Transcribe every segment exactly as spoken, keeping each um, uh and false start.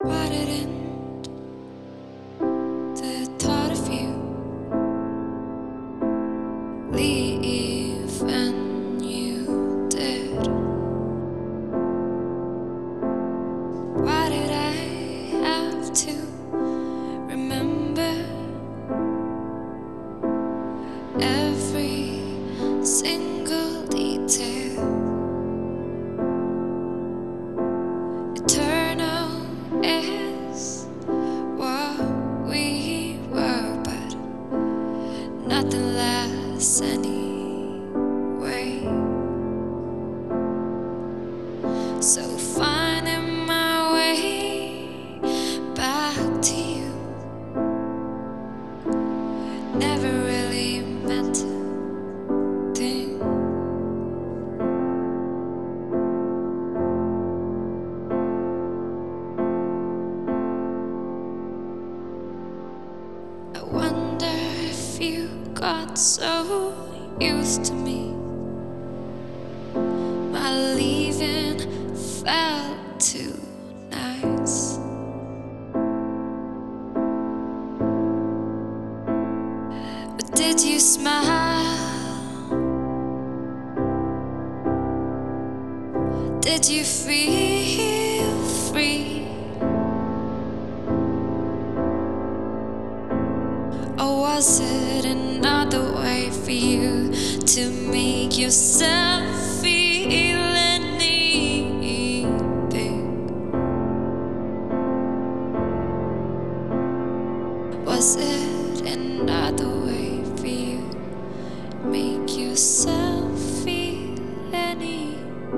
Why didn't the thought of you leave when you did? Why did I have to remember every single detail? Eternal is what we were, but nothing lasts anyway. So finding my way back to you never really meant a thing. I wonder if you got so used to me, my leaving felt too nice. But did you smile? Did you feel free? Or was it another way for you to make yourself feel anything? Was it another way for you to make yourself feel anything?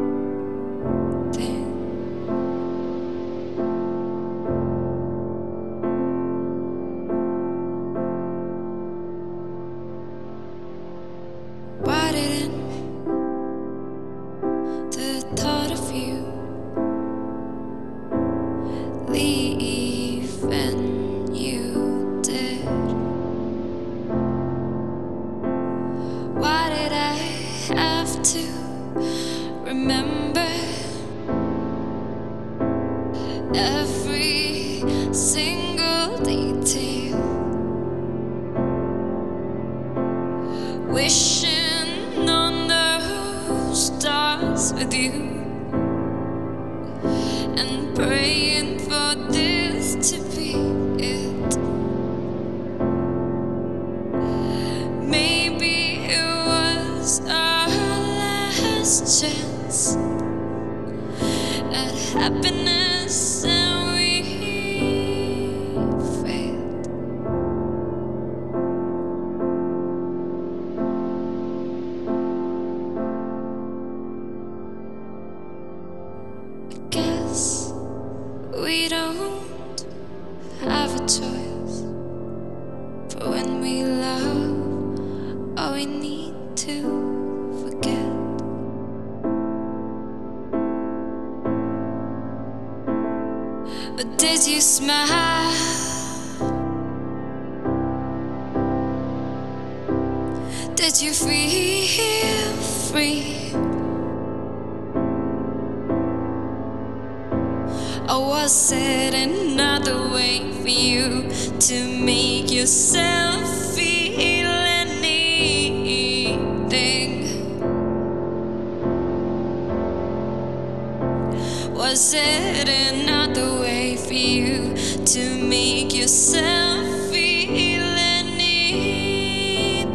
Why didn't the thought of you leave when you did? Why did I have to remember every single detail? Wishing on those stars with you and praying for this to be it. Maybe it was our last chance at happiness and we failed. Guess we don't have a choice, for when we love, all we need to forget. But did you smile? Did you feel free? Or was it another way for you to make yourself feel anything? Was it another way for you to make yourself feel anything?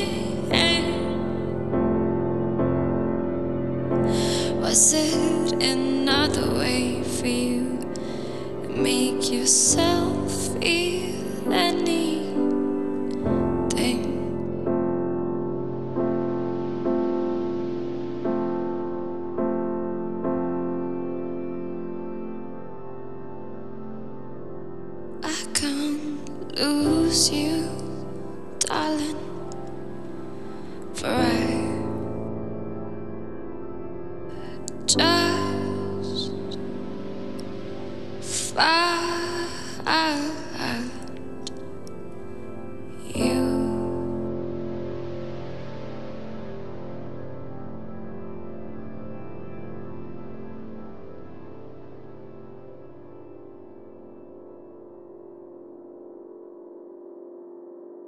Was it another way for you to make yourself feel anything? I can't lose you, darling, for I just found